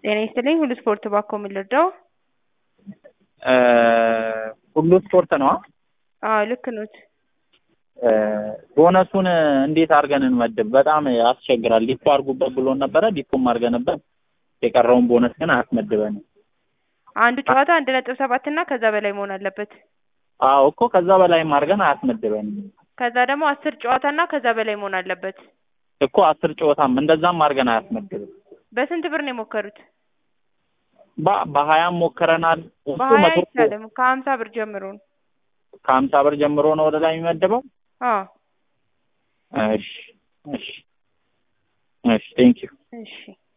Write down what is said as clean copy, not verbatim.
ጤና ይስጥልኝ ሁሉ ስፖርት ባኮ ምልርዳው ሁሉ ስፖርት ነው። አዎ ልክ ነው። ቦነሱን እንዴት አድርገን እንመድብ? በጣም ያስቸግራል። ዲፖ አድርጉበት ብሎን ነበረ። ዲፖም አድርገንበት የቀረውን ቦነስ ግን አያስመድበንም። አንዱ ጨዋታ 1.7 እና ከዛ በላይ መሆን አለበት። አዎ እኮ ከዛ በላይም አድርገን አያስመድበንም። ከዛ ደግሞ 10 ጨዋታ እና ከዛ በላይ መሆን አለበት እኮ 10 ጨዋታም እንደዛም አድርገን አያስመድብም። በስንት ብር ነው የሞከሩት? በ20 ሞከረናል። እሱ በ20 100 አይቻልም። ከ50 ብር ጀምሮ ነው። ከ50 ብር ጀምሮ ነው ወደ ላይ የሚመደበው? አዎ እሺ ቴንክ ዩ። እሺ